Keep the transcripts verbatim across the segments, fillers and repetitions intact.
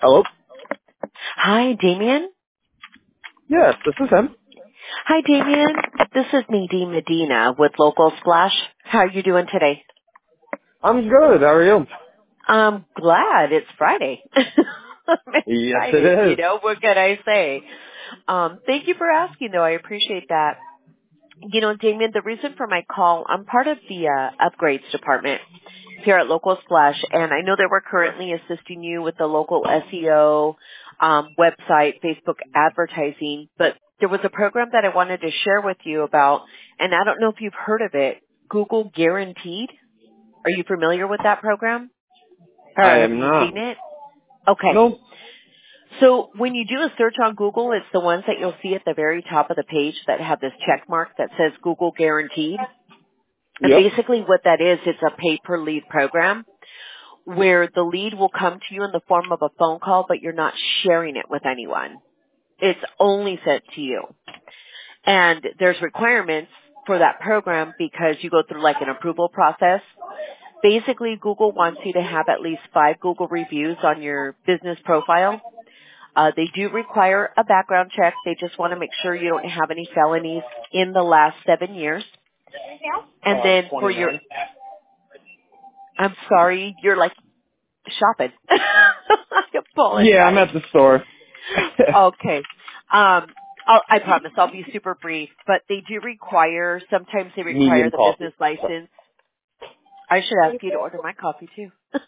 Hello? Hi, Damien. Yes, this is him. Hi, Damien. This is Nadine Medina with Local Splash. How are you doing today? I'm good. How are you? I'm glad it's Friday. I'm Yes, excited. it You is. know, what can I say? Um, thank you for asking, though. I appreciate that. You know, Damien, the reason for my call, I'm part of the uh, upgrades department here at Local Splash, and I know that we're currently assisting you with the local S E O, um, website, Facebook advertising, but there was a program that I wanted to share with you about, and I don't know if you've heard of it, Google Guaranteed. Are you familiar with that program? Or I have am you not. seen it? Okay. Nope. So when you do a search on Google, it's the ones that you'll see at the very top of the page that have this check mark that says Google Guaranteed. And Yep. basically what that is, it's a pay-per-lead program where the lead will come to you in the form of a phone call, but you're not sharing it with anyone. It's only sent to you. And there's requirements for that program because you go through like an approval process. Basically, Google wants you to have at least five Google reviews on your business profile. Uh, they do require a background check. They just want to make sure you don't have any felonies in the last seven years. And Uh, then for your, twenty-nine. I'm sorry, you're like shopping. I Yeah, I'm apologize. at the store. Okay. Um, I'll, I promise I'll be super brief, but they do require, sometimes they require Medium the coffee. business license. I should ask you to order my coffee too.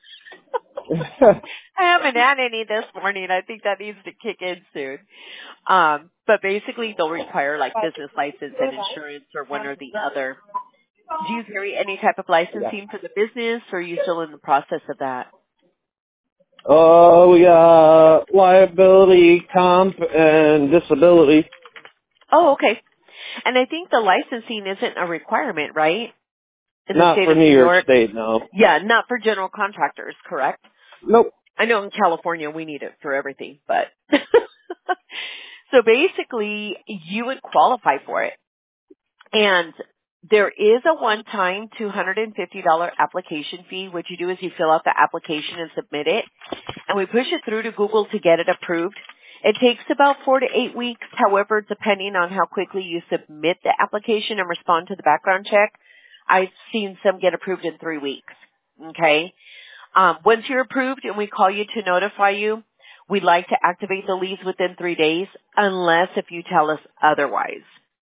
I haven't had any this morning. I think that needs to kick in soon. Um, but basically they'll require like business license and insurance or one or the other. Do you carry any type of yeah. licensing for the business or are you still in the process of that? Oh, we got liability, comp, and disability. Oh, okay. And I think the licensing isn't a requirement, right? In the Not state for of New New York York? State, no. Yeah, not for general contractors, correct? Nope. I know in California we need it for everything, but so basically you would qualify for it. And there is a one-time two hundred fifty dollars application fee. What you do is you fill out the application and submit it, and we push it through to Google to get it approved. It takes about four to eight weeks, however, depending on how quickly you submit the application and respond to the background check. I've seen some get approved in three weeks. Okay? Um, once you're approved and we call you to notify you, we'd like to activate the leads within three days unless if you tell us otherwise.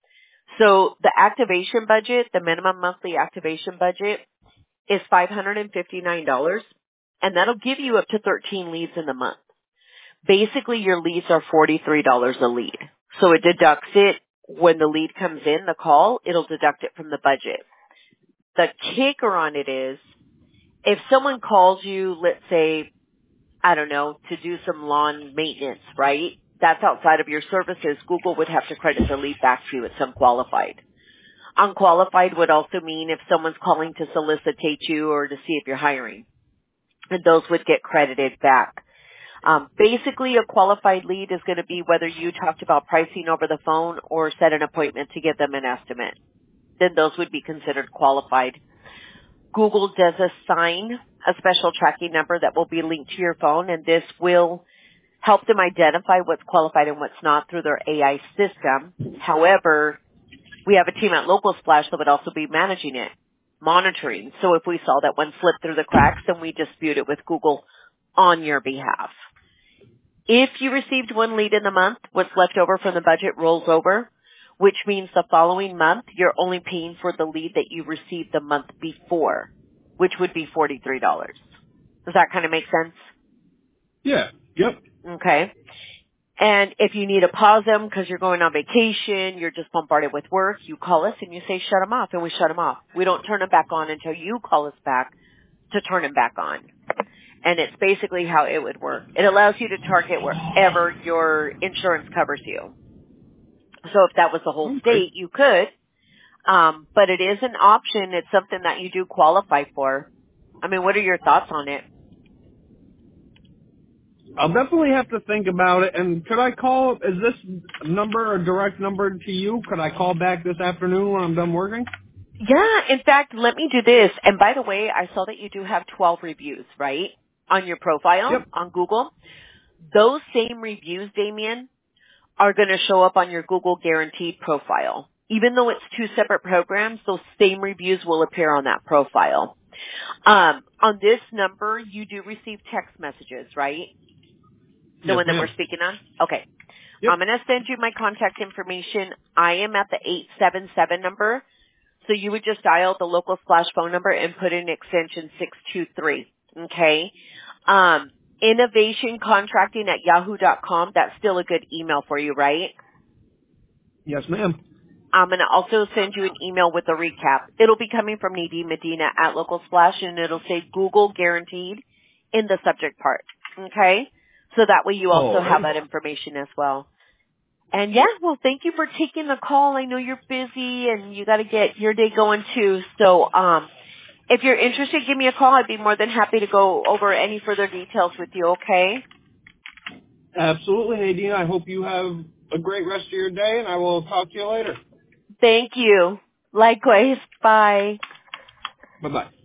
So the activation budget, the minimum monthly activation budget is five hundred fifty-nine dollars and that'll give you up to thirteen leads in the month. Basically your leads are forty-three dollars a lead. So it deducts it when the lead comes in, the call, it'll deduct it from the budget. The kicker on it is if someone calls you, let's say, I don't know, to do some lawn maintenance, right? That's outside of your services. Google would have to credit the lead back to you at some qualified. Unqualified would also mean if someone's calling to solicitate you or to see if you're hiring. And those would get credited back. Um, basically, a qualified lead is going to be whether you talked about pricing over the phone or set an appointment to give them an estimate. Then those would be considered qualified. Google does assign a special tracking number that will be linked to your phone, and this will help them identify what's qualified and what's not through their A I system. However, we have a team at Local Splash that would also be managing it, monitoring. So if we saw that one slip through the cracks, then we dispute it with Google on your behalf. If you received one lead in the month, what's left over from the budget rolls over, which means the following month you're only paying for the lead that you received the month before, which would be forty-three dollars. Does that kind of make sense? Yeah. Yep. Okay. And if you need to pause them because you're going on vacation, you're just bombarded with work, you call us and you say shut them off, and we shut them off. We don't turn them back on until you call us back to turn them back on. And it's basically how it would work. It allows you to target wherever your insurance covers you. So if that was the whole Okay. state, you could. Um, but it is an option. It's something that you do qualify for. I mean, what are your thoughts on it? I'll definitely have to think about it. And could I call, is this number a direct number to you? Could I call back this afternoon when I'm done working? Yeah, in fact, let me do this. And by the way, I saw that you do have twelve reviews, right, on your profile Yep. on Google. those same reviews, Damien, are going to show up on your Google Guaranteed profile. Even though it's two separate programs, those same reviews will appear on that profile. Um, on this number, you do receive text messages, right? The Yes, one that ma'am. we're speaking on? Okay. Yep. I'm going to send you my contact information. I am at the eight seven seven number. So you would just dial the local splash phone number and put in extension six two three. Okay. Um, innovationcontracting at yahoo dot com. That's still a good email for you, right? Yes, ma'am. I'm going to also send you an email with a recap. It'll be coming from Nadine Medina at Local Splash, and it'll say Google Guaranteed in the subject part. Okay? So that way you also All have right. that information as well. And yeah, well, thank you for taking the call. I know you're busy and you got to get your day going too. So, um, if you're interested, give me a call. I'd be more than happy to go over any further details with you. Okay? Absolutely, Nadine. I hope you have a great rest of your day, and I will talk to you later. Thank you. Likewise. Bye. Bye-bye.